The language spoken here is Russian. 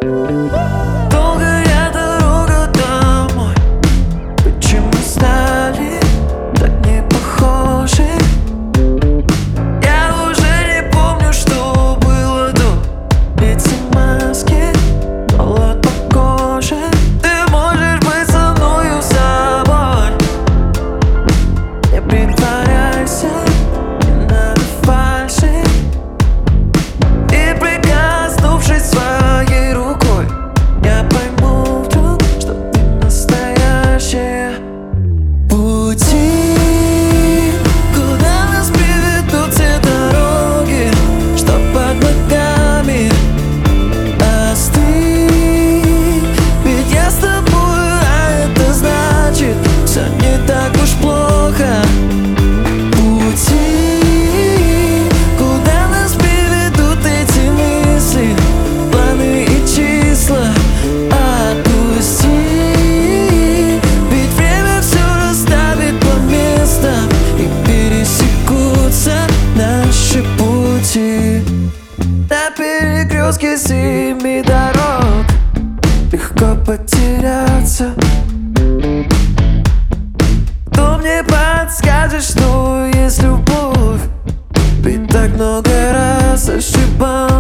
Долгая дорога домой. Почему стали так не похожи? Я уже не помню, что было до. Эти маски, холод по коже. Ты можешь быть со мною собой. Не притворяйся, не надо фальши. И прикоснувшись своей рукой, я пойму вдруг, что ты настоящая. Пути, куда нас приведут все дороги, что под ногами остыть. Ведь я с тобой, а это значит, все не так уж плохо. Пути, куда нас приведут эти мысли, планы и числа, отпусти. Ведь время все расставит по местам, и пересекутся наши пути. На перекрестке 7 дорог легко потеряться. Кто мне подскажет, что есть любовь? Ведь так много раз ошибался.